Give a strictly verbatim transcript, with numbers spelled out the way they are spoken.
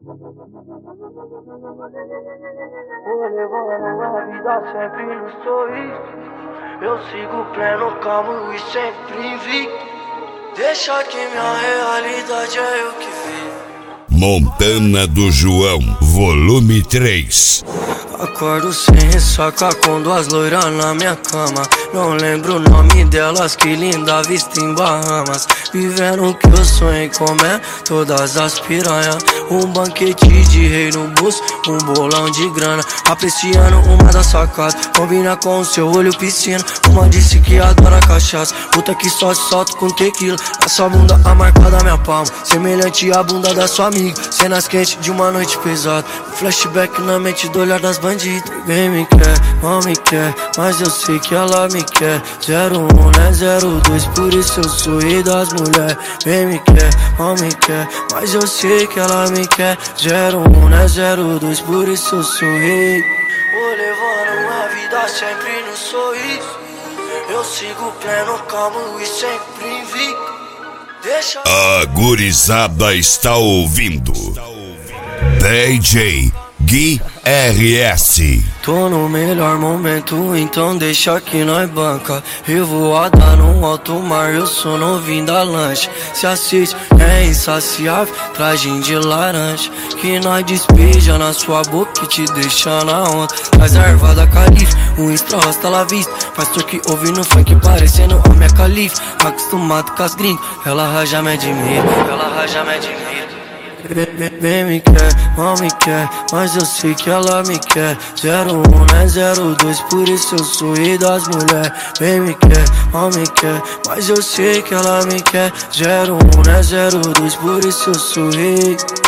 Vou levando a vida sempre no sorriso. Eu sigo pleno, calmo e sempre invicto. Deixa que minha realidade é eu que vi. Montana do João, volume três. Acordo sem ressaca com duas loiras na minha cama. Não lembro o nome delas, que linda vista em Bahamas. Vivendo o que eu sonhei, comer todas as piranhas. Um banquete de rei no bolso, um bolão de grana. Apreciando uma das sacadas, combina com o seu olho piscina. Uma disse que adora cachaça, outra que só se solta com tequila. A sua bunda a marca da minha palma, semelhante à bunda da sua amiga. Cenas quentes de uma noite pesada, flashback na mente do olhar das bandidas. Ninguém me quer, não me quer, mas eu sei que ela me quer. Zero um, né, zero dois, por isso eu sou rei das mulheres. Quem me quer, não me quer, mas eu sei que ela me quer. Zero um, né, zero dois, por isso eu sou rei. Vou levando uma vida sempre no sorriso. Eu sigo pleno, calmo e sempre invicto. Deixa... A gurizada está ouvindo D J Gui R S. Tô no melhor momento, então deixa que nós banca. Revoada no alto mar, eu sou novinho da lancha. Se assiste, é insaciável, tragem de laranja. Que nós despeja na sua boca e te deixa na onda. Traz a erva da califa, um extra hasta la vista. Pastor que ouve no funk parecendo a minha califa. Acostumado com as gringas, ela já me admira, ela já me admira. Vem me quer, não me quer, mas eu sei que ela me quer. Zero um, né, zero dois, por isso eu sou rei das mulheres. Vem me quer, não me quer, mas eu sei que ela me quer. Zero um, né, zero dois, por isso eu sou rei.